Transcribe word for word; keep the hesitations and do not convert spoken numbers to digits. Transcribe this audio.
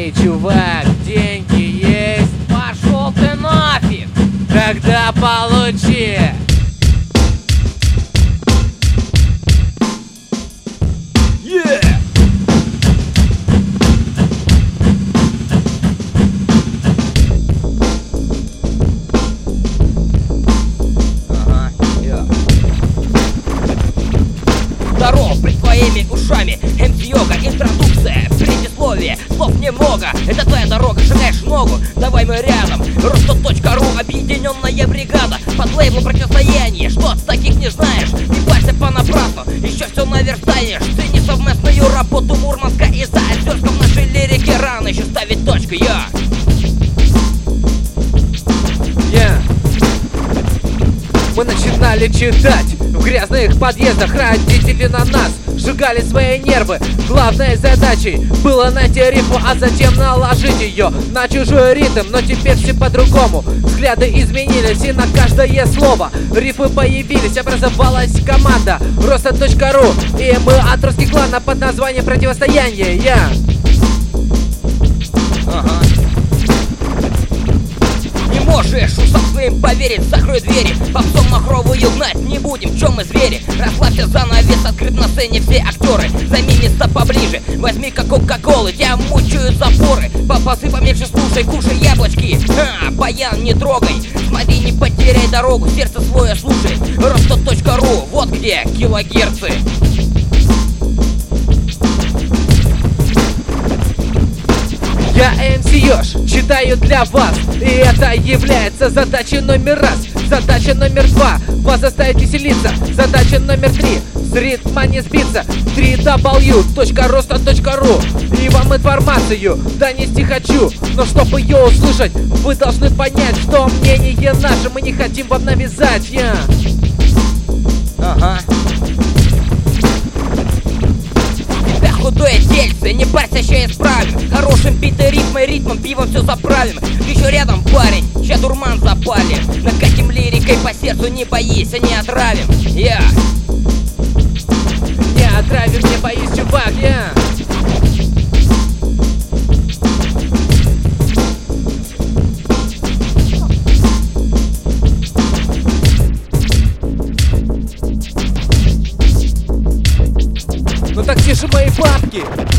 Эй, чувак, деньги есть? Пошел ты нафиг! Тогда получи! Yeah! Ага, yeah. Здорово, пред твоими ушами эм си Йога, интродукция, предисловие, слов немного. Это твоя дорога, шагаешь в ногу, давай мы рядом. Русто точка ру, объединенная бригада. Под лейблом противостояние, что с таких не знаешь? Не парься понапрасну, еще все наверстаешь. Цени совместную работу Мурманска и Заозерска. В нашей лирике рано еще ставить точку, я. Yeah. Мы начинали читать в грязных подъездах. Родители на нас сжигали свои нервы. Главной задачей было найти рифму, а затем наложить ее на чужой ритм. Но теперь все по-другому, взгляды изменились, и на каждое слово рифмы появились. Образовалась команда Русто точка ру, и мы от русских клана под названием «Противостояние». Я. Ага. Не можешь ушам своим поверить, закрой двери. Попсом махровую гнать не будем, чем мы звери. Расслабься, занавес открыт на сцене, все актеры. Займи место поближе, возьми-ка кока-колы. Тебя мучают запоры, попасы поменьше слушай, кушай яблочки. Ха, баян не трогай, смотри, не потеряй дорогу. Сердце свое слушай, Русто точка ру, вот где килогерцы. Я эм си Ёж, читаю для вас, и это является задачей номер раз. Задача номер два, вас заставить веселиться. Задача номер три, с ритма не сбиться. дабл ю дабл ю точка русто точка ру. И вам информацию донести хочу, но чтобы ее услышать, вы должны понять, что мнение наше мы не хотим вам навязать. Я. Ага. Да худое тельце, не парься, ща исправим. Хорошим битой ритмой, ритмом, пивом все заправим. Ты еще рядом, парень, ща дурман запали. Накатим лирикой по сердцу, не боись, а не отравим. Я. Не отравим, не боись, чувак, я. Ну так тише мои бабки.